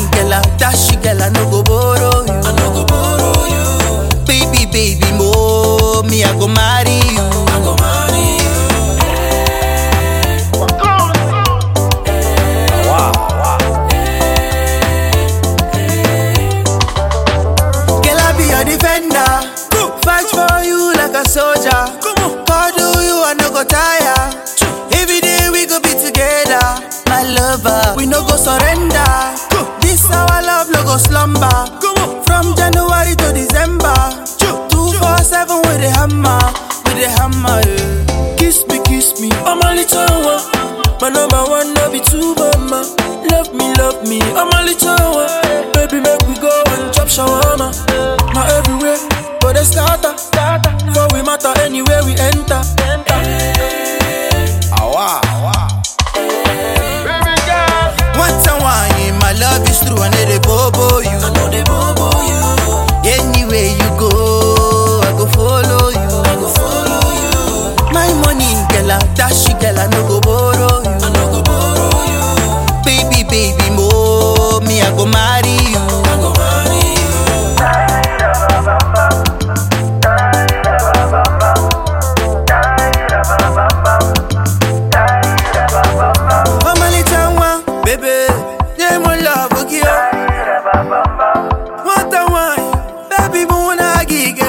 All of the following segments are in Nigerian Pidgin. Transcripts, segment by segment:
girl, dash girl, I no go borrow you. I no go borrow you. Baby, baby, mo, me I go marry you. I go marry you. Wow, wow. Girl, I be your defender. Fight for you like a soldier. Cuddle you, I no go tire. Every day we go be together. My lover, we no go surrender. This our love no go slumber. From January to December. 247 with the hammer, yeah. Kiss me, I'm a little one. My number one, no be two, mama. Love me, I'm a little one. Baby, make we go and chop shawarma. My everywhere, but they starter. For we matter anywhere we enter. Wow, wow. One time wine, my love is true, I know they bobo you. I know they bobo you. Anywhere you go, I go follow you. I go follow you. My money, girl, dash girl, I no go borrow you. I no go borrow you. Baby, baby, mo, me I go marry you. I go marry you. I'm a little one, baby. Yeah, my love, okay. What a wine, baby, wanna get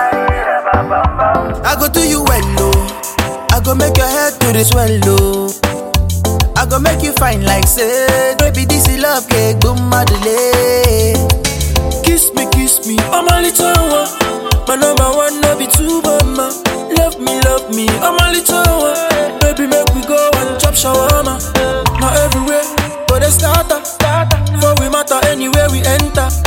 I go do you well, oh. I go make your head to the swallow. I go make you fine like say, baby, this is love cake, boom, madele. Kiss me, I'm a little one. My number one, no be two, mama. Love me, I'm a little one. Baby, make we go and chop shawarma. Not everywhere, but they starter. For we matter anywhere we enter.